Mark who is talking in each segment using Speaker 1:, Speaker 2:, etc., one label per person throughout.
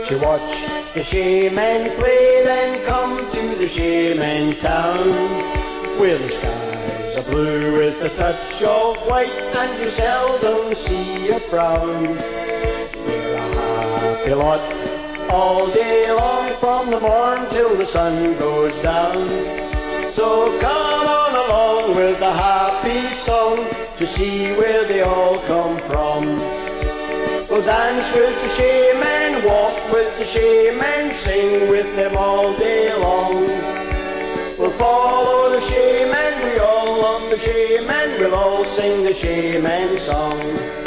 Speaker 1: To watch the shamen play, then come to the shamen town, where the skies are blue with a touch of white, and you seldom see a frown. They're a happy lot all day long, from the morn till the sun goes down. So come on along with a happy song, to see where they all come from. We'll dance with the shamen, walk with the shamen, sing with them all day long. We'll follow the shamen, we all love the shamen, we'll all sing the shamen song.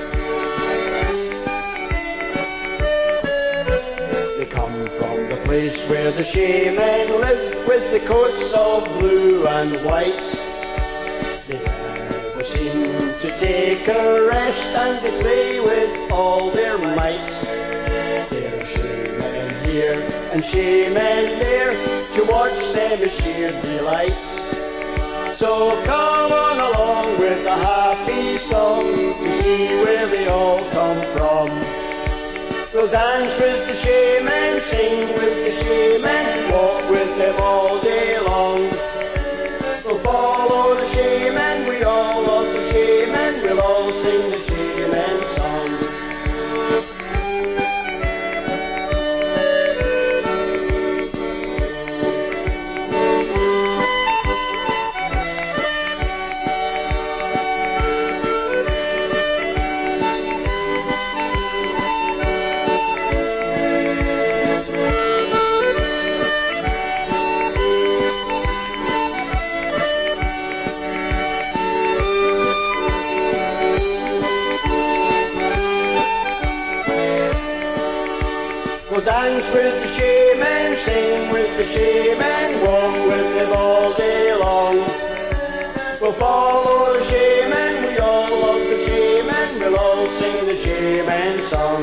Speaker 1: They come from the place where the shamen live, with the coats of blue and white. They never seem to take a rest, and they play with all their might. There are shamen here and shamen there, to watch them is sheer delight. So come on along with a happy song, to see where they all come from. We'll dance with the shamen, sing with the shamen, walk with them all day long. We'll follow the shamen, we all love the shamen, we'll all sing the shamen song. We'll dance with the shamen, sing with the shamen, walk with them all day long. We'll follow the shamen, we all love the shamen, we'll all sing the shamen song.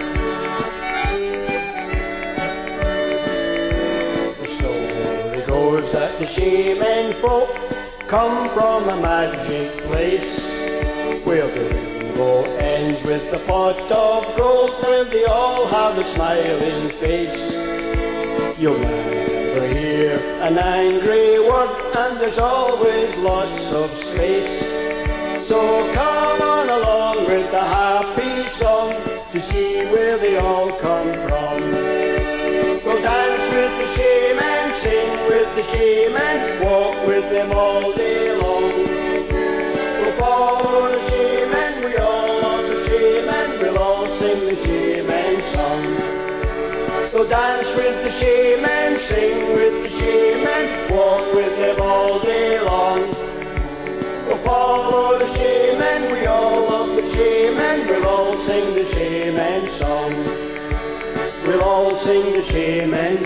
Speaker 1: The story goes that the shamen folk come from a magic place, where the rainbow ends with a pot of gold, where they all have a smiling face. You'll never hear an angry word, and there's always lots of space. So come on along with a happy song, to see where they all come from. We'll dance with the shamen, sing with the shamen, walk with them all day long. We'll follow the shamen, we all love the shamen, we'll all sing the shamen song. We'll dance with the shamen, sing with the shamen, walk with them all day long. We'll follow the shamen, we all love the shamen, we'll all sing the shamen song. We'll all sing the shamen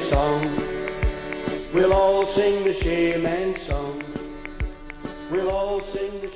Speaker 1: song. We'll all sing the shamen song. We'll all sing the